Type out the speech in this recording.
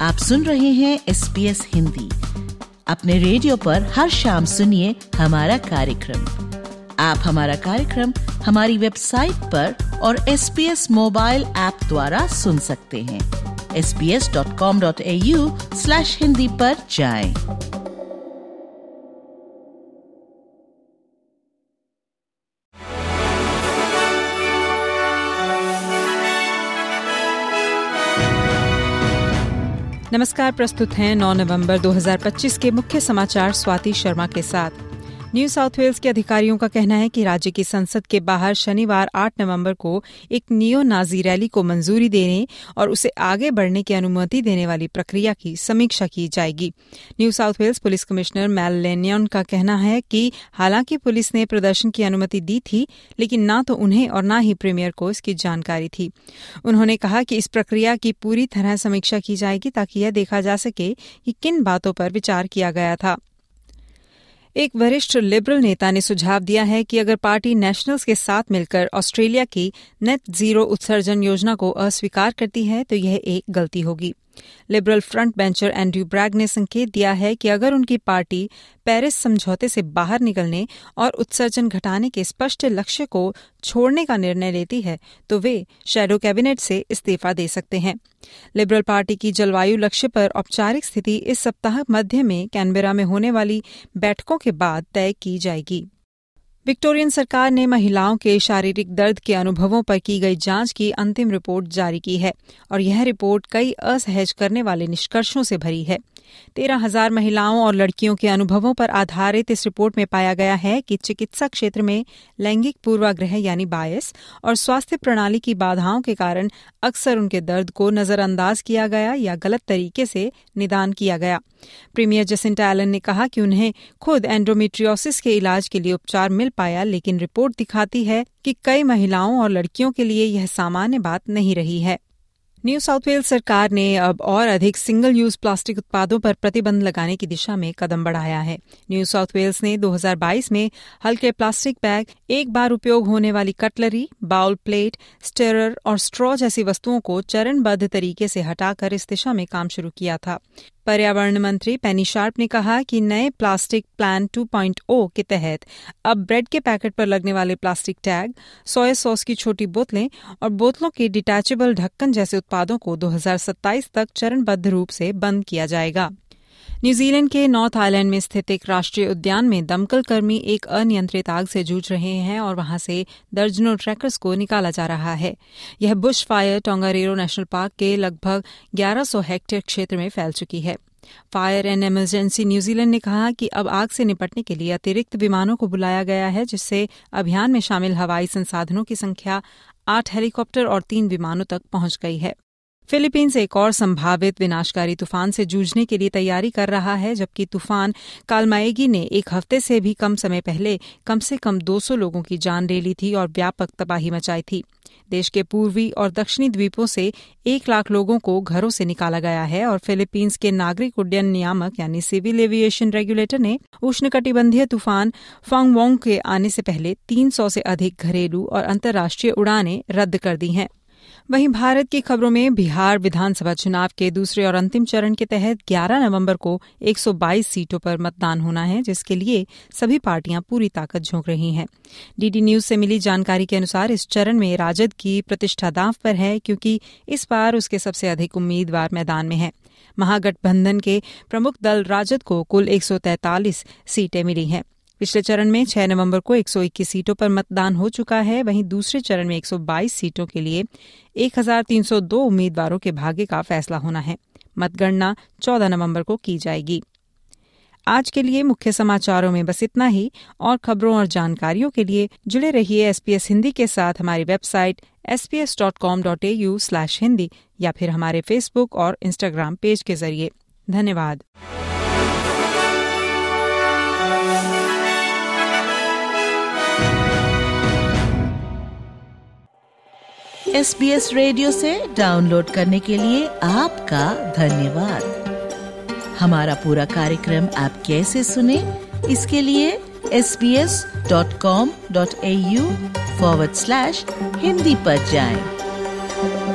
आप सुन रहे हैं SBS हिंदी। अपने रेडियो पर हर शाम सुनिए हमारा कार्यक्रम। आप हमारा कार्यक्रम हमारी वेबसाइट पर और SBS मोबाइल ऐप द्वारा सुन सकते हैं। sbs.com.au/hindi पर जाएं। नमस्कार, प्रस्तुत हैं 9 नवंबर 2025 के मुख्य समाचार स्वाति शर्मा के साथ। न्यू साउथ वेल्स के अधिकारियों का कहना है कि राज्य की संसद के बाहर शनिवार 8 नवंबर को एक नियो नाजी रैली को मंजूरी देने और उसे आगे बढ़ने की अनुमति देने वाली प्रक्रिया की समीक्षा की जाएगी। New South Wales police commissioner Mal Lanyon का कहना है कि हालांकि पुलिस ने प्रदर्शन की अनुमति दी थी, लेकिन ना तो उन्हें और ना ही प्रीमियर को इसकी जानकारी थी। उन्होंने कहा कि इस प्रक्रिया की पूरी तरह समीक्षा की जाएगी ताकि यह देखा जा सके कि किन बातों पर विचार किया गया था। एक वरिष्ठ लिबरल नेता ने सुझाव दिया है कि अगर पार्टी नेशनल्स के साथ मिलकर ऑस्ट्रेलिया की नेट जीरो उत्सर्जन योजना को अस्वीकार करती है तो यह एक गलती होगी। Liberal front bencher Andrew Bragg ने संकेत दिया है कि अगर उनकी पार्टी पेरिस समझौते से बाहर निकलने और उत्सर्जन घटाने के स्पष्ट लक्ष्य को छोड़ने का निर्णय लेती है तो वे शैडो कैबिनेट से इस्तीफा दे सकते हैं। लिबरल पार्टी की जलवायु लक्ष्य पर औपचारिक स्थिति इस सप्ताह मध्य में कैनबेरा में होने वाली बैठकों के बाद तय की जाएगी। विक्टोरियन सरकार ने महिलाओं के शारीरिक दर्द के अनुभवों पर की गई जांच की अंतिम रिपोर्ट जारी की है और यह रिपोर्ट कई असहज करने वाले निष्कर्षों से भरी है। 13,000 महिलाओं और लड़कियों के अनुभवों पर आधारित इस रिपोर्ट में पाया गया है कि चिकित्सा क्षेत्र में लैंगिक पूर्वाग्रह यानी बायस और स्वास्थ्य प्रणाली की बाधाओं के कारण अक्सर उनके दर्द को नजरअंदाज किया गया या गलत तरीके से निदान किया गया। प्रीमियर जेसिंटा एलन ने कहा कि उन्हें खुद एंडोमेट्रियोसिस के इलाज के लिए उपचार मिल पाया, लेकिन रिपोर्ट दिखाती है कि कई महिलाओं और लड़कियों के लिए यह सामान्य बात नहीं रही है। न्यू साउथ वेल्स सरकार ने अब और अधिक सिंगल यूज प्लास्टिक उत्पादों पर प्रतिबंध लगाने की दिशा में कदम बढ़ाया है। न्यू साउथ वेल्स ने 2022 में हल्के प्लास्टिक बैग, एक बार उपयोग होने वाली कटलरी, बाउल प्लेट, स्टिरर और स्ट्रॉ जैसी वस्तुओं को चरणबद्ध तरीके से हटाकर इस दिशा में काम शुरू किया था। पर्यावरण मंत्री पेनी शार्प ने कहा कि नए प्लास्टिक प्लान 2.0 के तहत अब ब्रेड के पैकेट पर लगने वाले प्लास्टिक टैग, सोया सॉस की छोटी बोतलें और बोतलों के डिटैचेबल ढक्कन जैसे उत्पादों को 2027 तक चरणबद्ध रूप से बंद किया जाएगा। न्यूजीलैंड के नॉर्थ आइलैंड में स्थित एक राष्ट्रीय उद्यान में दमकल कर्मी एक अनियंत्रित आग से जूझ रहे हैं और वहां से दर्जनों ट्रैकर्स को निकाला जा रहा है। यह bush fire Tongariro National Park के लगभग 1100 हेक्टेयर क्षेत्र में फैल चुकी है। फायर एंड इमरजेंसी न्यूजीलैंड ने कहा कि अब आग से निपटने के लिए अतिरिक्त विमानों को बुलाया गया है, जिससे अभियान में शामिल हवाई संसाधनों की संख्या 8 हेलीकॉप्टर और 3 विमानों तक पहुंच गई है। फिलीपींस एक और संभावित विनाशकारी तूफान से जूझने के लिए तैयारी कर रहा है, जबकि तूफान कालमाएगी ने एक हफ्ते से भी कम समय पहले कम से कम 200 लोगों की जान ले ली थी और व्यापक तबाही मचाई थी। देश के पूर्वी और दक्षिणी द्वीपों से 1 लाख लोगों को घरों से निकाला गया है और फिलीपींस के नागरिक उड्डयन नियामक यानी सिविल एविएशन रेगुलेटर ने उष्णकटिबंधीय तूफान फांगवोंग के आने से पहले 300 से अधिक घरेलू और अंतर्राष्ट्रीय उड़ानें रद्द कर दी हैं। वहीं भारत की खबरों में बिहार विधानसभा चुनाव के दूसरे और अंतिम चरण के तहत 11 नवंबर को 122 सीटों पर मतदान होना है, जिसके लिए सभी पार्टियां पूरी ताकत झोंक रही हैं। डीडी न्यूज से मिली जानकारी के अनुसार इस चरण में राजद की प्रतिष्ठा दांव पर है, क्योंकि इस बार उसके सबसे अधिक उम्मीदवार मैदान में हैं। महागठबंधन के प्रमुख दल राजद को कुल 143 सीटें मिली हैं। पिछले चरण में 6 नवंबर को 121 सीटों पर मतदान हो चुका है। वहीं दूसरे चरण में 122 सीटों के लिए 1302 उम्मीदवारों के भाग्य का फैसला होना है। मतगणना 14 नवंबर को की जाएगी। आज के लिए मुख्य समाचारों में बस इतना ही, और खबरों और जानकारियों के लिए जुड़े रहिए SBS हिंदी के साथ हमारी वेबसाइट sbs.com.au/hindi या फिर हमारे फेसबुक और इंस्टाग्राम पेज के जरिए। धन्यवाद। SBS रेडियो से डाउनलोड करने के लिए आपका धन्यवाद। हमारा पूरा कार्यक्रम आप कैसे सुने, इसके लिए sbs.com.au/hindi पर जाएं।